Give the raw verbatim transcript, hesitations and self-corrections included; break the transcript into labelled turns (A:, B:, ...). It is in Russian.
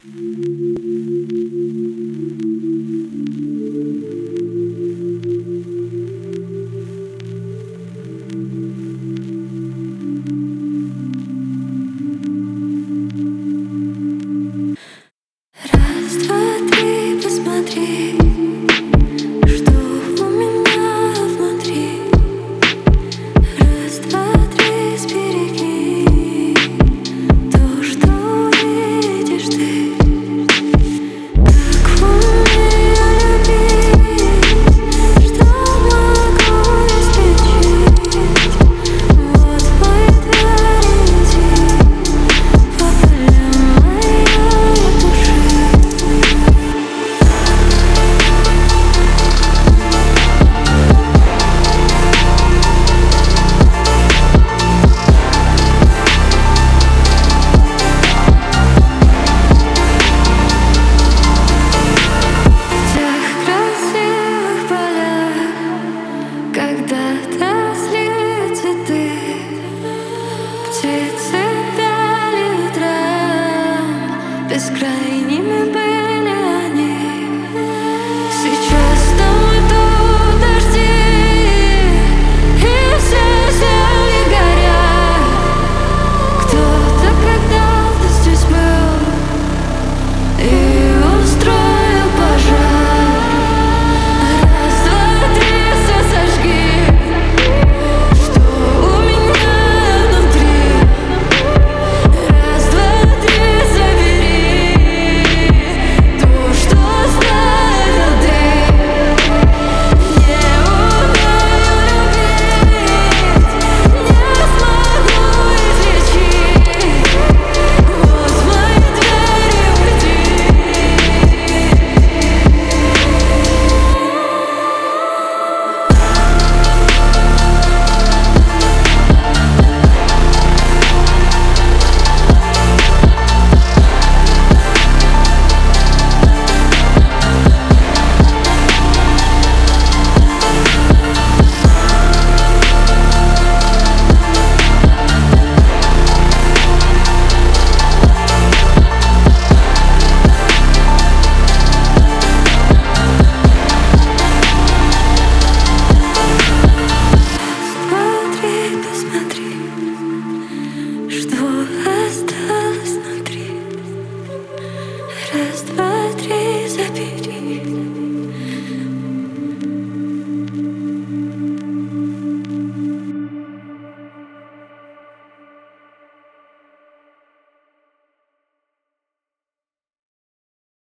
A: Раз, два, три, посмотри, что у меня внутри. Раз, два, три, сбереги то, что видишь ты. Так умею любить, что могу излечить. Вот мой двери, иди по полям моей души. Когда-то цвели цветы, птицы пели утром, бескрайними были они. Сейчас там идут дожди, и все земли горят. Кто-то когда-то здесь был и устроил пожар. Раз, два, три, все сожги, что у меня внутри. Раз, два, три, забери то, что оставил ты. Не умею любить, не смогу излечить. Вот мои двери, уйди. Смотри, посмотри, что осталось внутри. Раз, два, три, забери